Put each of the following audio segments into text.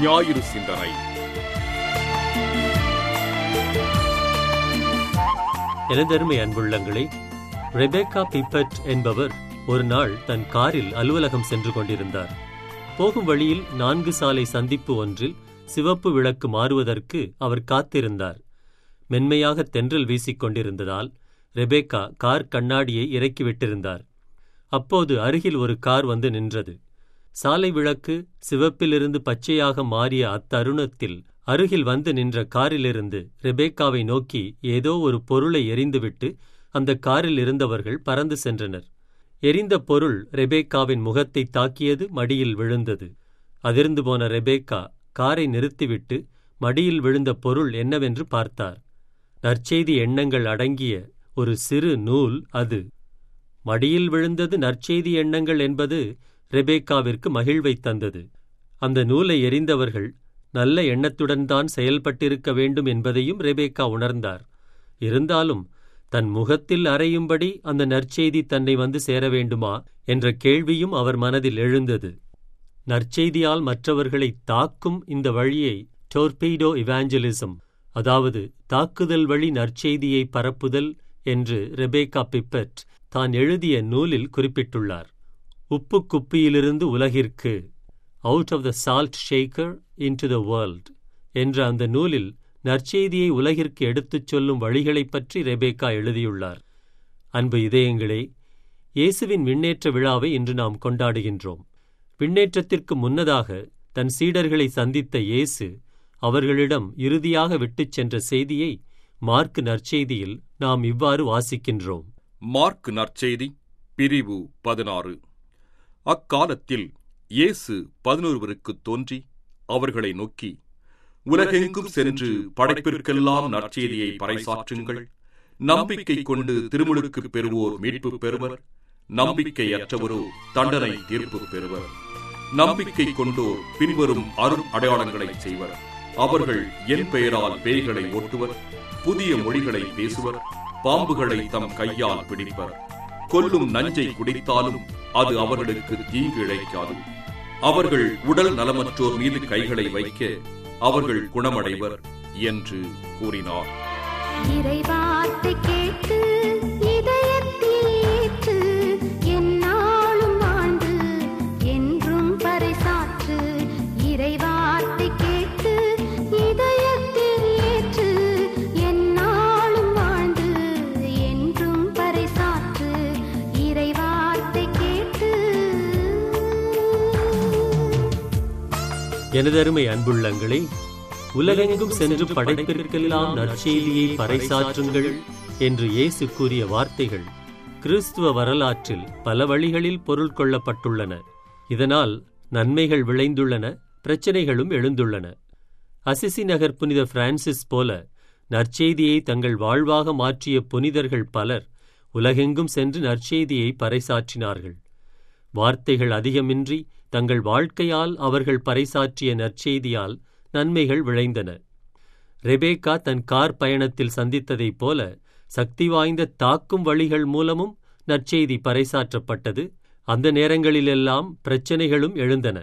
ஞாயிறு சிந்தனை. எனதருமை அன்புள்ளங்களே, ரெபேக்கா பிப்பட் என்பவர் ஒரு நாள் தன் காரில் அலுவலகம் சென்று கொண்டிருந்தார். போகும் வழியில் 4 சாலை சந்திப்பு ஒன்றில் சிவப்பு விளக்கு மாறுவதற்கு அவர் காத்திருந்தார். மென்மையாக தென்றல் வீசிக் கொண்டிருந்ததால் ரெபேக்கா கார் கண்ணாடியை இறக்கிவிட்டிருந்தார். அப்போது அருகில் ஒரு கார் வந்து நின்றது. சாலை விளக்கு சிவப்பிலிருந்து பச்சையாக மாறிய அத்தருணத்தில் அருகில் வந்து நின்ற காரிலிருந்து ரெபேக்காவை நோக்கி ஏதோ ஒரு பொருளை எறிந்துவிட்டு அந்த காரில் இருந்தவர்கள் பறந்து சென்றனர். எரிந்த பொருள் ரெபேக்காவின் முகத்தை தாக்கியது, மடியில் விழுந்தது. அதிர்ந்து போன ரெபேக்கா காரை நிறுத்திவிட்டு மடியில் விழுந்த பொருள் என்னவென்று பார்த்தார். நற்செய்தி எண்ணங்கள் அடங்கிய ஒரு சிறு நூல் அது. மடியில் விழுந்தது நற்செய்தி எண்ணங்கள் என்பது ரெபேக்காவிற்கு மகிழ்வை தந்தது. அந்த நூலை எறிந்தவர்கள் நல்ல எண்ணத்துடன் தான் செயல்பட்டிருக்க வேண்டும் என்பதையும் ரெபேக்கா உணர்ந்தார். இருந்தாலும் தன் முகத்தில் அறையும்படி அந்த நற்செய்தி தன்னை வந்து சேர வேண்டுமா என்ற கேள்வியும் அவர் மனதில் எழுந்தது. நற்செய்தியால் மற்றவர்களை தாக்கும் இந்த வழியை டோர்பீடோ இவாஞ்சலிசம், அதாவது தாக்குதல் வழி நற்செய்தியை பரப்புதல் என்று ரெபேக்கா பிப்பட் தான் எழுதிய நூலில் குறிப்பிட்டுள்ளார். உப்பு குப்பியிலிருந்து உலகிற்கு, out of the salt shaker into the world என்ற அந்த நூலில் நற்செய்தியை உலகிற்கு எடுத்துச் சொல்லும் வழிகளைப் பற்றி ரெபேக்கா எழுதியுள்ளார். அன்பு இதயங்களே, இயேசுவின் விண்ணேற்ற விழாவை இன்று நாம் கொண்டாடுகின்றோம். விண்ணேற்றத்திற்கு முன்னதாக தன் சீடர்களை சந்தித்த இயேசு அவர்களிடம் இறுதியாக விட்டுச் சென்ற செய்தியை மார்க்கு நற்செய்தியில் நாம் இவ்வாறு வாசிக்கின்றோம். மார்க்கு நற்செய்தி பிரிவு 16. அக்காலத்தில் இயேசு 11 தோன்றி அவர்களை நோக்கி, உலகெங்கும் சென்று படைப்பிற்கெல்லாம் நற்செய்தியை பறைசாற்றுங்கள். நம்பிக்கை கொண்டு திருமுழுக்கு பெறுவோர் மீட்பு பெறுவர், நம்பிக்கையற்றவரோ தண்டனை தீர்ப்பு பெறுவர். நம்பிக்கை கொண்டோர் பின்வரும் அரும் அடையாளங்களை செய்வர். அவர்கள் என் பெயரால் பேய்களை ஓட்டுவர், புதிய மொழிகளை பேசுவர், பாம்புகளை தம் கையால் பிடிப்பர், கொல்லும் நஞ்சை குடித்தாலும் அது அவர்களுக்கு தீங்கு இழைக்காது. அவர்கள் உடல் நலமற்றோர் மீது கைகளை வைக்க அவர்கள் குணமடைவர் என்று கூறினார். இறைவார்த்தை கேட்டு இதயத்தில் ஏற்று, எந்நாளும் வாழ்ந்து என்றும் பறைசாற்று. இறைவார்த்தை கேட்டு இதயத்தில் ஏற்று, எந்நாளும் வாழ்ந்து என்றும் பறைசாற்று. இறைவார்த்தை கேட்டு. எனதருமை அன்புள்ளங்களே, உலகெங்கும் சென்று படைப்பிற்கெல்லாம் நற்செய்தியை பறைசாற்றுங்கள் என்று இயேசு கூறிய வார்த்தைகள் கிறிஸ்துவ வரலாற்றில் பல வழிகளில் பொருள் கொள்ளப்பட்டுள்ளன. இதனால் நன்மைகள் விளைந்துள்ளன, பிரச்சனைகளும் எழுந்துள்ளன. அசிசி நகர் புனித பிரான்சிஸ் போல நற்செய்தியை தங்கள் வாழ்வாக மாற்றிய புனிதர்கள் பலர் உலகெங்கும் சென்று நற்செய்தியை பறைசாற்றினார்கள். வார்த்தைகள் அதிகமின்றி தங்கள் வாழ்க்கையால் அவர்கள் பறைசாற்றிய நற்செய்தியால் நன்மைகள் விளைந்தன. ரெபேக்கா தன் கார் பயணத்தில் சந்தித்ததைப் போல சக்தி வாய்ந்த தாக்கும் வழிகள் மூலமும் நற்செய்தி பறைசாற்றப்பட்டது. அந்த நேரங்களிலெல்லாம் பிரச்சனைகளும் எழுந்தன.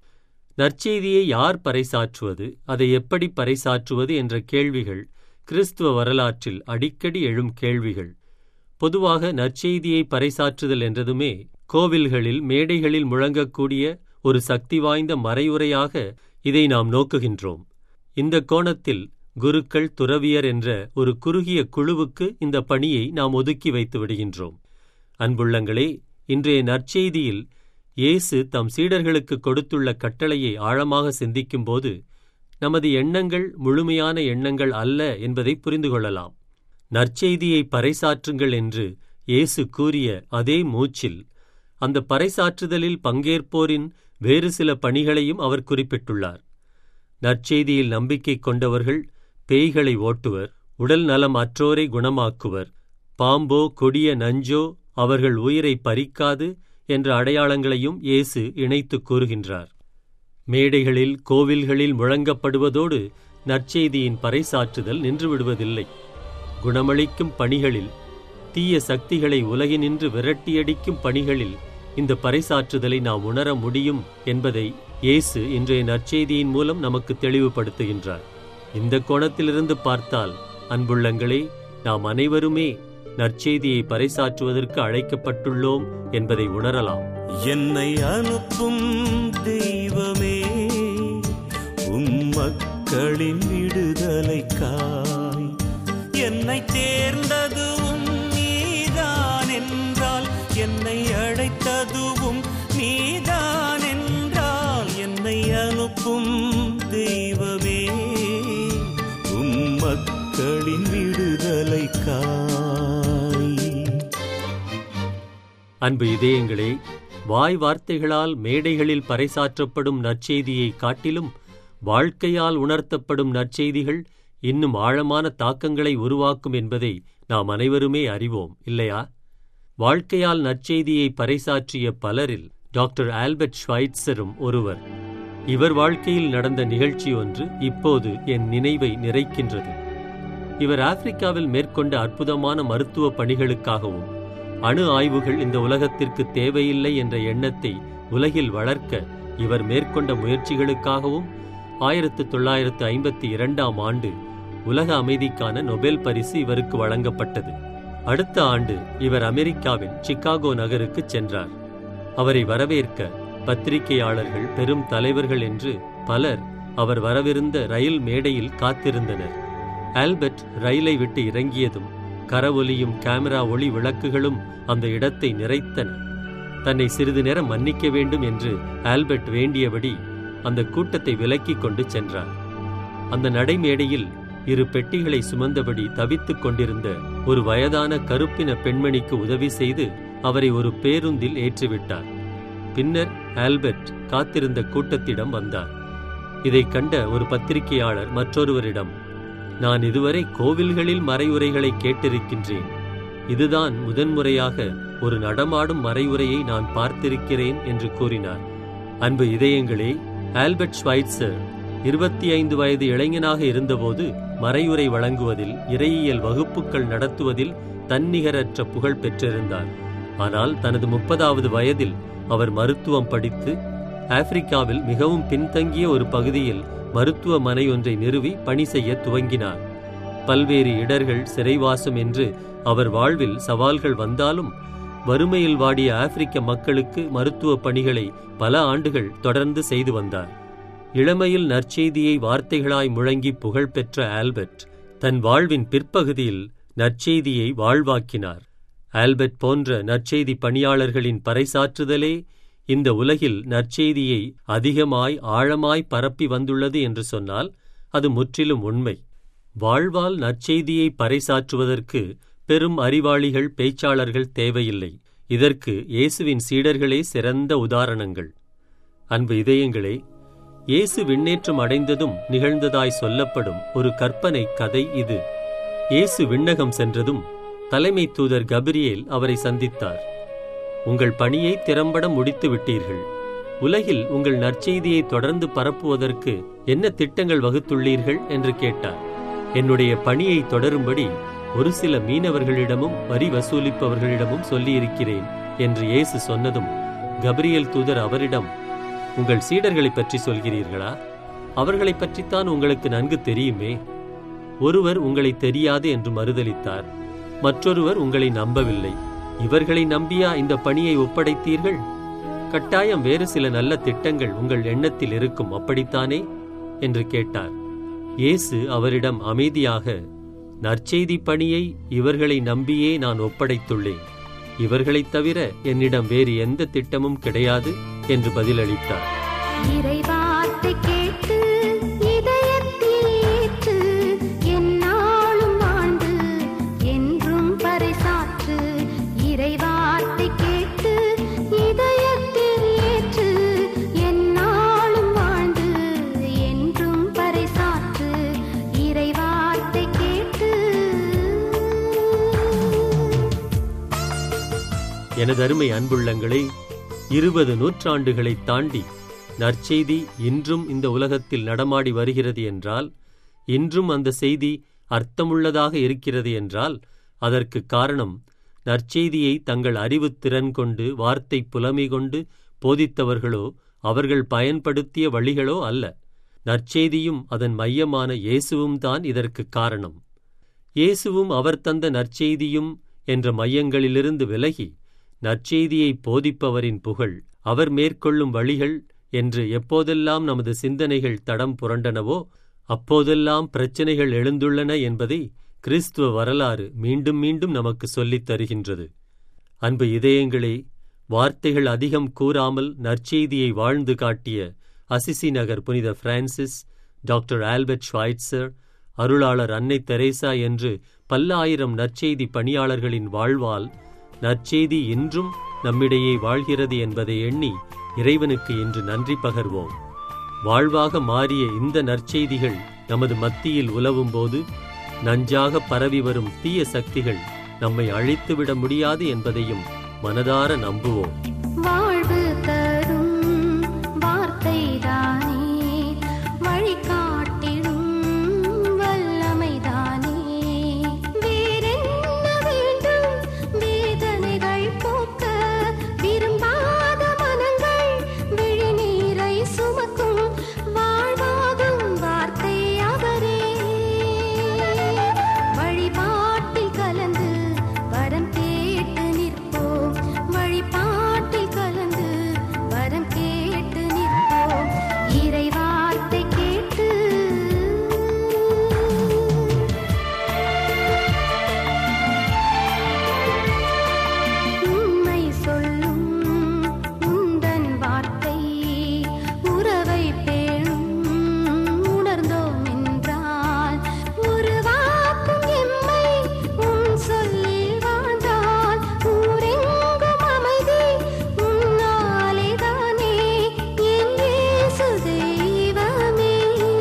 நற்செய்தியை யார் பறைசாற்றுவது, அதை எப்படி பறைசாற்றுவது என்ற கேள்விகள் கிறிஸ்துவ வரலாற்றில் அடிக்கடி எழும் கேள்விகள். பொதுவாக நற்செய்தியை பறைசாற்றுதல் என்றதுமே கோவில்களில் மேடைகளில் முழங்கக்கூடிய ஒரு சக்தி வாய்ந்த மறையுரையாக இதை நாம் நோக்குகின்றோம். இந்த கோணத்தில் குருக்கள், துறவியர் என்ற ஒரு குறுகிய குழுவுக்கு இந்த பணியை நாம் ஒதுக்கி வைத்து விடுகின்றோம். அன்புள்ளங்களே, இன்றைய நற்செய்தியில் இயேசு தம் சீடர்களுக்கு கொடுத்துள்ள கட்டளையை ஆழமாக சிந்திக்கும்போது நமது எண்ணங்கள் முழுமையான எண்ணங்கள் அல்ல என்பதை புரிந்து கொள்ளலாம். நற்செய்தியை பறைசாற்றுங்கள் என்று இயேசு கூறிய அதே மூச்சில் அந்த பறைசாற்றுதலில் பங்கேற்போரின் வேறு சில பணிகளையும் அவர் குறிப்பிட்டுள்ளார். நற்செய்தியில் நம்பிக்கை கொண்டவர்கள் பேய்களை ஓட்டுவர், உடல் நலம் அற்றோரை குணமாக்குவர், பாம்போ கொடிய நஞ்சோ அவர்கள் உயிரை பறிக்காது என்ற அடையாளங்களையும் இயேசு இணைத்து கூறுகின்றார். மேடைகளில், கோவில்களில் முழங்கப்படுவதோடு நற்செய்தியின் பறைசாற்றுதல் நின்றுவிடுவதில்லை. குணமளிக்கும் பணிகளில், தீய சக்திகளை உலகினின்று விரட்டியடிக்கும் பணிகளில் இந்த பறைசாற்றுதலை நாம் உணர முடியும் என்பதை இயேசு இன்றைய நற்செய்தியின் மூலம் நமக்கு தெளிவுபடுத்துகின்றார். இந்த கோணத்திலிருந்து பார்த்தால் அன்புள்ளங்களே, நாம் அனைவருமே நற்செய்தியை பறைசாற்றுவதற்கு அழைக்கப்பட்டுள்ளோம் என்பதை உணரலாம். என்னை அனுப்பும் தெய்வமே, மக்களின் விடுதலைக்காய் என்னை தேர்ந்ததுவும் நீதான் என்றால், என்னை அழைத்ததுவும் நீதான் என்றால், என்னை அனுப்பும் தெய்வமே, மக்களின் விடுதலைக்காய். அன்பு இதயங்களே, வாய் வார்த்தைகளால் மேடைகளில் பறைசாற்றப்படும் நற்செய்தியை காட்டிலும் வாழ்க்கையால் உணர்த்தப்படும் நற்செய்திகள் இன்னும் ஆழமான தாக்கங்களை உருவாக்கும் என்பதை நாம் அனைவருமே அறிவோம், இல்லையா? வாழ்க்கையால் நற்செய்தியை பறைசாற்றிய பலரில் டாக்டர் ஆல்பர்ட் ஷ்வைட்சரும் ஒருவர். இவர் வாழ்க்கையில் நடந்த நிகழ்ச்சி ஒன்று இப்போது என் நினைவை நிறைக்கின்றது. இவர் ஆப்பிரிக்காவில் மேற்கொண்ட அற்புதமான மருத்துவ பணிகளுக்காகவும் அணு ஆய்வுகள் இந்த உலகத்திற்கு தேவையில்லை என்ற எண்ணத்தை உலகில் வளர்க்க இவர் மேற்கொண்ட முயற்சிகளுக்காகவும் 1952ஆம் ஆண்டு உலக அமைதிக்கான நொபேல் பரிசு இவருக்கு வழங்கப்பட்டது. அடுத்த ஆண்டு இவர் அமெரிக்காவின் சிகாகோ நகருக்கு சென்றார். அவரை வரவேற்க பத்திரிகையாளர்கள், பெரும் தலைவர்கள் என்று பலர் அவர் வரவிருந்த ரயில் மேடையில் காத்திருந்தனர். ஆல்பர்ட் ரயிலை விட்டு இறங்கியதும் கரவொலியும் கேமரா ஒளி விளக்குகளும் அந்த இடத்தை நிறைத்தன. தன்னை சிறிது நேரம் மன்னிக்க வேண்டும் என்று ஆல்பர்ட் வேண்டியபடி அந்த கூட்டத்தை விலக்கிக் கொண்டு சென்றார். அந்த நடைமேடையில் 2 பெட்டிகளை சுமந்தபடி தவித்துக் கொண்டிருந்த ஒரு வயதான கருப்பின பெண்மணிக்கு உதவி செய்து அவரை ஒரு பேருந்தில் ஏற்றிவிட்டார். பின்னர் ஆல்பர்ட் காத்திருந்த கூட்டத்திடம் வந்தார். இதைக் கண்ட ஒரு பத்திரிகையாளர் மற்றொருவரிடம், நான் இதுவரை கோவில்களில் மறையுரைகளை கேட்டிருக்கின்றேன், இதுதான் முதன்முறையாக ஒரு நடமாடும் மறையுரையை நான் பார்த்திருக்கிறேன் என்று கூறினார். அன்பு இதயங்களே, ஆல்பர்ட் ஷ்வைட்சர் 25 வயது இளைஞனாக இருந்தபோது மறையுரை வழங்குவதில், இறையியல் வகுப்புகள் நடத்துவதில் தன்னிகரற்ற புகழ் பெற்றிருந்தார். ஆனால் தனது 30வது வயதில் அவர் மருத்துவம் படித்து ஆப்பிரிக்காவில் மிகவும் பின்தங்கிய ஒரு பகுதியில் மருத்துவமனை ஒன்றை நிறுவி பணி செய்ய துவங்கினார். பல்வேறு இடர்கள், சிறைவாசம் என்று அவர் வாழ்வில் சவால்கள் வந்தாலும் வறுமையில் வாடிய ஆப்பிரிக்க மக்களுக்கு மருத்துவ பணிகளை பல ஆண்டுகள் தொடர்ந்து செய்து வந்தார். இளமையில் நற்செய்தியை வார்த்தைகளாய் முழங்கி புகழ்பெற்ற ஆல்பர்ட் தன் வாழ்வின் பிற்பகுதியில் நற்செய்தியை வாழ்வாக்கினார். ஆல்பர்ட் போன்ற நற்செய்தி பணியாளர்களின் பறைசாற்றுதலே இந்த உலகில் நற்செய்தியை அதிகமாய் ஆழமாய் பரப்பி வந்துள்ளது என்று சொன்னால் அது முற்றிலும் உண்மை. வாழ்வால் நற்செய்தியை பறைசாற்றுவதற்கு பெரும் அறிவாளிகள், பேச்சாளர்கள் தேவையில்லை. இதற்கு இயேசுவின் சீடர்களே சிறந்த உதாரணங்கள். அன்பு இதயங்களே, இயேசு விண்ணேற்றம் அடைந்ததும் நிகழ்ந்ததாய் சொல்லப்படும் ஒரு கற்பனை கதை இது. இயேசு விண்ணகம் சென்றதும் தலைமை தூதர் கபிரியேல் அவரை சந்தித்தார். உங்கள் பணியை திறம்பட முடித்து விட்டீர்கள். உலகில் உங்கள் நற்செய்தியை தொடர்ந்து பரப்புவதற்கு என்ன திட்டங்கள் வகுத்துள்ளீர்கள் என்று கேட்டார். என்னுடைய பணியை தொடரும்படி ஒரு சில மீனவர்களிடமும் வரி வசூலிப்பவர்களிடமும் சொல்லியிருக்கிறேன் என்று இயேசு சொன்னதும் கபிரியேல் தூதர் அவரிடம், உங்கள் சீடர்களை பற்றி சொல்கிறீர்களா? அவர்களை பற்றித்தான் உங்களுக்கு நன்கு தெரியுமே. ஒருவர் உங்களை தெரியாது என்று மறுதலித்தார், மற்றொருவர் உங்களை நம்பவில்லை. இவர்களை நம்பியா இந்த பணியை ஒப்படைத்தீர்கள்? கட்டாயம் வேறு சில நல்ல திட்டங்கள் உங்கள் எண்ணத்தில் இருக்கும், அப்படித்தானே என்று கேட்டார். இயேசு அவரிடம் அமைதியாக, நற்செய்தி பணியை இவர்களை நம்பியே நான் ஒப்படைத்துள்ளேன். இவர்களைத் தவிர என்னிடம் வேறு எந்த திட்டமும் கிடையாது என்று பதிலளித்தார். இறைவார்த்தை கேட்டு இதயத்தில் ஏற்று எந்நாளும் வாழ்ந்து என்றும் பறைசாற்று. இறைவார்த்தை கேட்டு இதயத்தில் ஏற்று எந்நாளும் வாழ்ந்து என்றும் பறைசாற்று. இறைவார்த்தை கேட்டு. எனதருமை அன்புள்ளங்களே, 20 நூற்றாண்டுகளை தாண்டி நற்செய்தி இன்றும் இந்த உலகத்தில் நடமாடி வருகிறது என்றால், இன்றும் அந்த செய்தி அர்த்தமுள்ளதாக இருக்கிறது என்றால், அதற்கு காரணம் நற்செய்தியை தங்கள் அறிவுத்திறன் கொண்டு, வார்த்தை புலமை கொண்டு போதித்தவர்களோ அவர்கள் பயன்படுத்திய வழிகளோ அல்ல. நற்செய்தியும் அதன் மையமான இயேசுவும் தான் இதற்கு காரணம். இயேசுவும் அவர் தந்த நற்செய்தியும் என்ற மையங்களிலிருந்து விலகி நற்செய்தியை போதிப்பவரின் புகழ், அவர் மேற்கொள்ளும் வழிகள் என்று எப்போதெல்லாம் நமது சிந்தனைகள் தடம் புரண்டனவோ அப்போதெல்லாம் பிரச்சனைகள் எழுந்துள்ளன என்பதை கிறிஸ்துவ வரலாறு மீண்டும் மீண்டும் நமக்கு சொல்லித் தருகின்றது. அன்பு இதயங்களே, வார்த்தைகள் அதிகம் கூறாமல் நற்செய்தியை வாழ்ந்து காட்டிய அசிசி நகர் புனித பிரான்சிஸ், டாக்டர் ஆல்பர்ட் ஷ்வைட்சர், அருளாளர் அன்னை தெரேசா என்று பல்லாயிரம் நற்செய்தி பணியாளர்களின் வாழ்வால் நற்செய்தி இன்றும் நம்மிடையே வாழ்கிறது என்பதை எண்ணி இறைவனுக்கு இன்று நன்றி பகர்வோம். வாழ்வாக மாறிய இந்த நற்செய்திகள் நமது மத்தியில் உலவும்போது நஞ்சாக பரவி வரும் தீய சக்திகள் நம்மை அழித்துவிட முடியாது என்பதையும் மனதார நம்புவோம். வாழ்வு தரும் வார்த்தைதானே, வழிகாட்டிடும் வல்லமைதானே, வேறென்ன வேண்டும்? வேதனைகள் போக்க விரும்பாத மனங்கள் விழிநீரை சுமக்கும் வாழ்வாகும் வார்த்தை அவரே. வழிபாட்டில் கலந்து வரம் கேட்டு நிற்போம், வழிபாட்டில் கலந்து வரம் கேட்டு நிற்போம், இறை வார்த்தை கேட்டு. உண்மை சொல்லும் உந்தன் வார்த்தை உறவை பேணும் உணர்ந்தோம் என்றால், உருவாக்கும் எம்மை உன் சொல்லில் வாழ்ந்தால், ஊரெங்கும் அமைதி உன்னாலேதானே என் இயேசு தெய்வமே.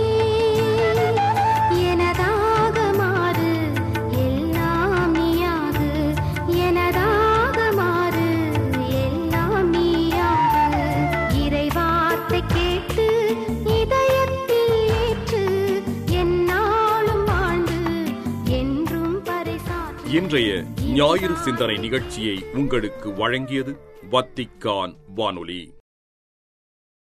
எனதாக மாறு எல்லாம் நீயாகு, எனதாக மாறு எல்லாம் நீயாகு, இறை வார்த்தை கேட்டு இதயத்தில் ஏற்று எந்நாளும் வாழ்ந்து என்றும் பறைசாற்று. இன்றைய ஞாயிறு சிந்தனை நிகழ்ச்சியை உங்களுக்கு வழங்கியது வத்திக்கான் வானொலி.